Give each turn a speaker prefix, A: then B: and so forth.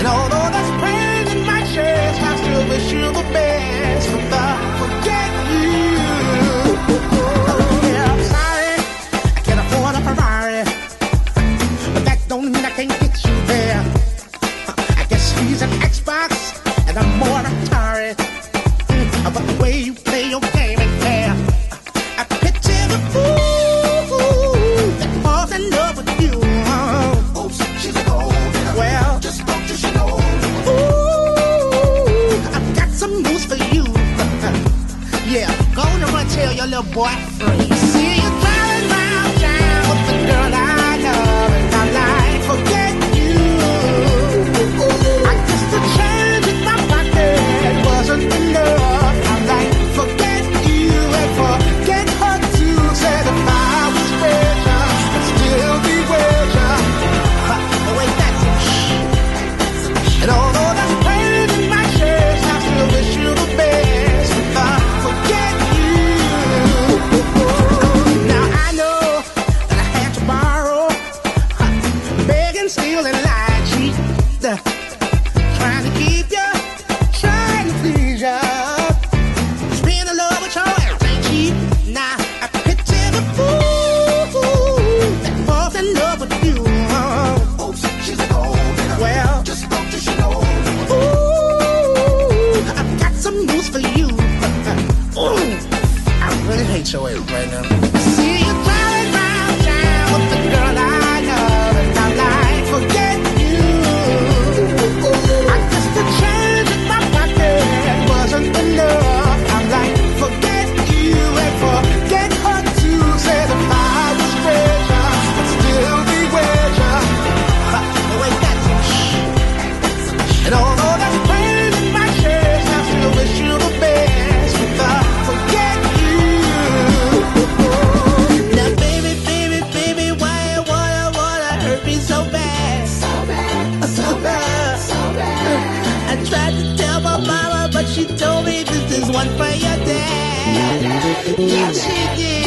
A: And although there's pain in my chest, I still wish you the best. But I forget you. Yeah, I'm sorry, I can't afford a Ferrari, but that don't mean I can't get you there. I guess he's an Xbox and I'm more Atari. But the way you play your game ain't fair. I picture the fool that falls in love with you. Oops, she's a gold digger. Well, just don't you know. Ooh, I've got some news for you. Yeah, go on and run tell your little boy free. See you driving round town with the girl I love, and I'm like, forget you. I guess the change in my pocket wasn't enough. I'm like, forget you and forget her too. Said if I was richer, I'd still be richer. But wait, that's it. And although there's pain in my chest, I still wish you the best. If I forget you. Now I know that I had to borrow, beg and steal and lie, cheat, trying to keep you, trying to please you. Just being in love with your ass ain't cheap. Now I picture the fool that falls in love with you. Oops, she's a gold digger. Well, just don't you know. Ooh, I've got some news for you. Ooh, I really hate your ass right now. See you driving round town with the girl I love, and I'm like, forget you. I guess the change in my pocket wasn't enough. I'm like, forget you and forget her too. Said if I was richer, I'd still be richer. But wait, that's it. And although there's pain in my chest, I still wish you the best. But I forget you. Now baby, baby, baby, why you wanna hurt me so bad? So bad, so bad, so bad. I tried to tell my mama, but she told me this is one for your dad. Yeah, she did.